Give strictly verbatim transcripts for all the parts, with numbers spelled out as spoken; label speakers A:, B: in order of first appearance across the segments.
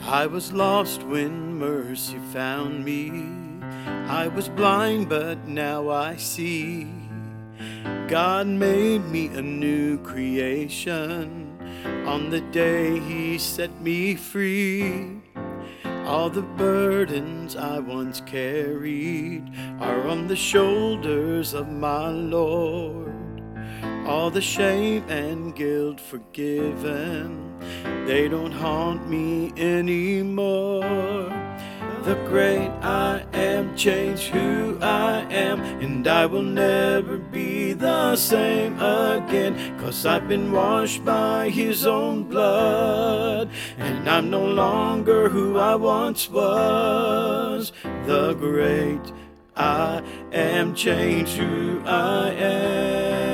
A: I was lost when mercy found me. I was blind, but now I see. God made me a new creation on the day He set me free. All the burdens I once carried are on the shoulders of my Lord. All the shame and guilt forgiven, they don't haunt me anymore. The great I am changed who I am, and I will never be the same again, 'cause I've been washed by His own blood, and I'm no longer who I once was. The great I am changed who I am.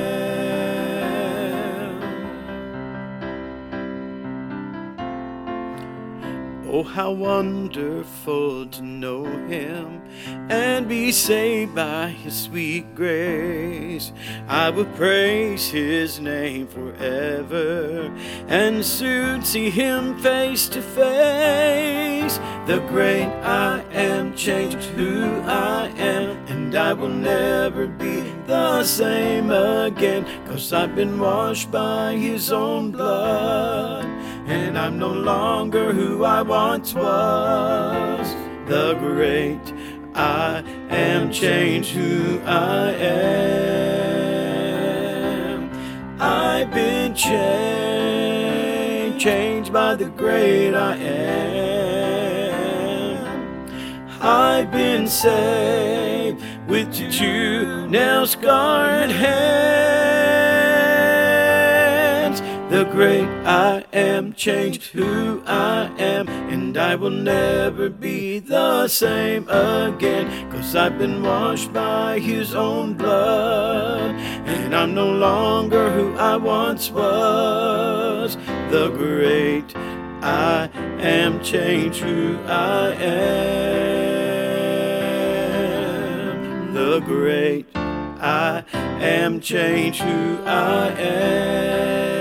A: Oh, how wonderful to know Him and be saved by His sweet grace. I will praise His name forever and soon see Him face to face. The great I am changed who I am, and I will never be the same again, 'cause I've been washed by His own blood, and I'm no longer who I once was. The great I am changed who I am. I've been changed, changed by the great I am. I've been saved with two nail-scarred hands. The great I am changed who I am, and I will never be the same again, 'cause I've been washed by His own blood, and I'm no longer who I once was. The great I am changed who I am. The great I am changed who I am.